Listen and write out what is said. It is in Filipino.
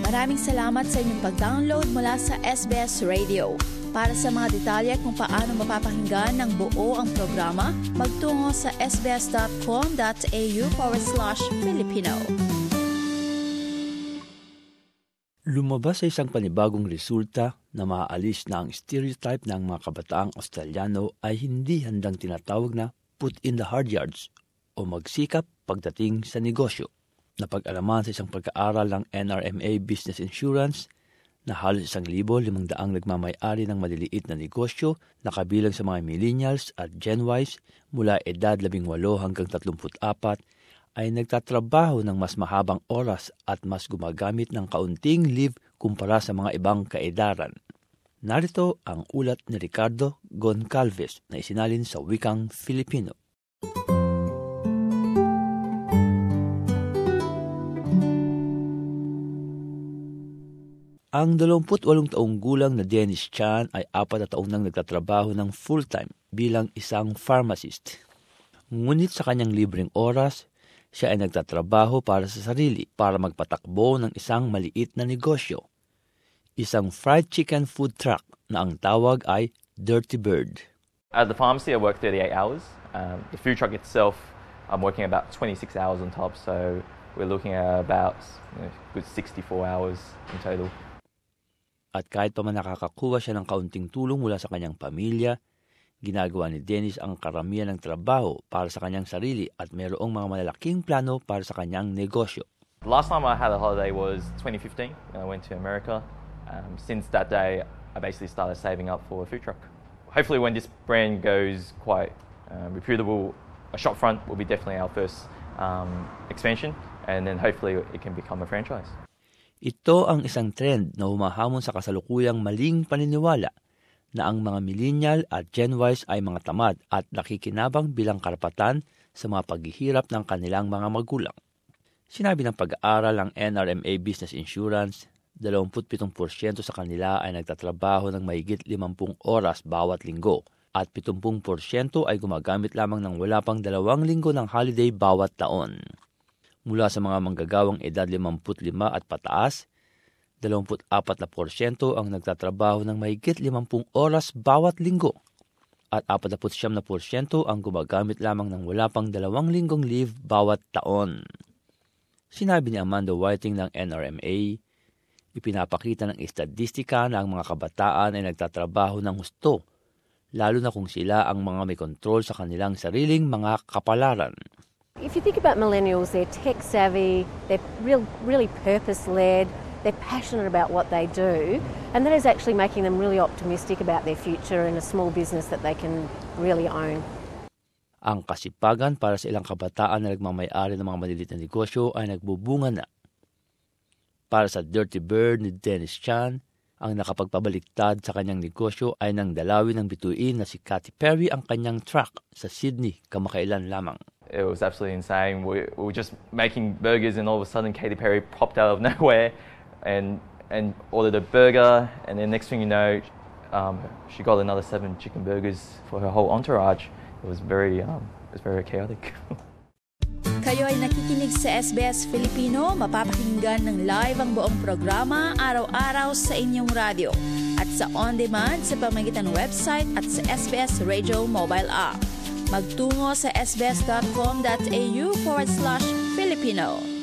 Maraming salamat sa inyong pag-download mula sa SBS Radio. Para sa mga detalye kung paano mapapakinggan ng buo ang programa, magtungo sa sbs.com.au/Filipino. Lumabas sa isang panibagong resulta na maaalis na ang stereotype ng mga kabataang Australiano ay hindi handang tinatawag na put in the hard yards o magsikap pagdating sa negosyo. Napag-alaman sa isang pagkaaral ng NRMA Business Insurance na halos 1,500 nagmamay-ari ng maliliit na negosyo na kabilang sa mga millennials at Gen Ys mula edad 18 hanggang 34 ay nagtatrabaho ng mas mahabang oras at mas gumagamit ng kaunting leave kumpara sa mga ibang kaedaran. Narito ang ulat ni Ricardo Goncalves na isinalin sa wikang Filipino. Ang 28 taong gulang na Dennis Chan ay 4 na taon nang nagtatrabaho ng full-time bilang isang pharmacist. Ngunit sa kanyang libreng oras, siya ay nagtatrabaho para sa sarili para magpatakbo ng isang maliit na negosyo. Isang fried chicken food truck na ang tawag ay Dirty Bird. At the pharmacy, I work 38 hours. The food truck itself, I'm working about 26 hours on top, so we're looking at about good 64 hours in total. At kahit pa man nakakakuha siya ng kaunting tulong mula sa kanyang pamilya, ginagawa ni Dennis ang karamihan ng trabaho para sa kanyang sarili at mayroong mga malalaking plano para sa kanyang negosyo. The last time I had a holiday was 2015 when I went to America. Since that day, I basically started saving up for a food truck. Hopefully when this brand goes quite reputable, a shop front will be definitely our first expansion, and then hopefully it can become a franchise. Ito ang isang trend na humahamon sa kasalukuyang maling paniniwala na ang mga millennial at Gen Ys ay mga tamad at nakikinabang bilang karapatan sa mga paghihirap ng kanilang mga magulang. Sinabi ng pag-aaral ng NRMA Business Insurance, 27% sa kanila ay nagtatrabaho ng mahigit 50 oras bawat linggo at 70% ay gumagamit lamang ng wala pang 2 linggo ng holiday bawat taon. Mula sa mga manggagawang edad 55 at pataas, 24% ang nagtatrabaho ng mahigit 50 oras bawat linggo at 49% ang gumagamit lamang ng wala pang 2 linggong leave bawat taon. Sinabi ni Amanda Whiting ng NRMA, ipinapakita ng estadistika na ang mga kabataan ay nagtatrabaho ng husto, lalo na kung sila ang mga may kontrol sa kanilang sariling mga kapalaran. If you think about millennials, they're tech-savvy, they're really purpose-led, they're passionate about what they do, and that is actually making them really optimistic about their future in a small business that they can really own. Ang kasipagan para sa ilang kabataan na nagmamay-ari ng mga maliliit na negosyo ay nagbubunga na. Para sa Dirty Bird ni Dennis Chan, ang nakapagpabaliktad sa kanyang negosyo ay nang dalawin ng bituin na si Katy Perry ang kanyang truck sa Sydney kamakailan lamang. It was absolutely insane. We were just making burgers and all of a sudden Katy Perry popped out of nowhere and ordered a burger, and then next thing you know, she got another 7 chicken burgers for her whole entourage. It was very chaotic. Kayo ay nakikinig sa SBS Filipino, mapapakinggan ng live ang buong programa araw-araw sa inyong radyo at sa on-demand sa pamamagitan ng website at sa SBS Radio mobile app. Magtungo sa sbs.com.au/Filipino.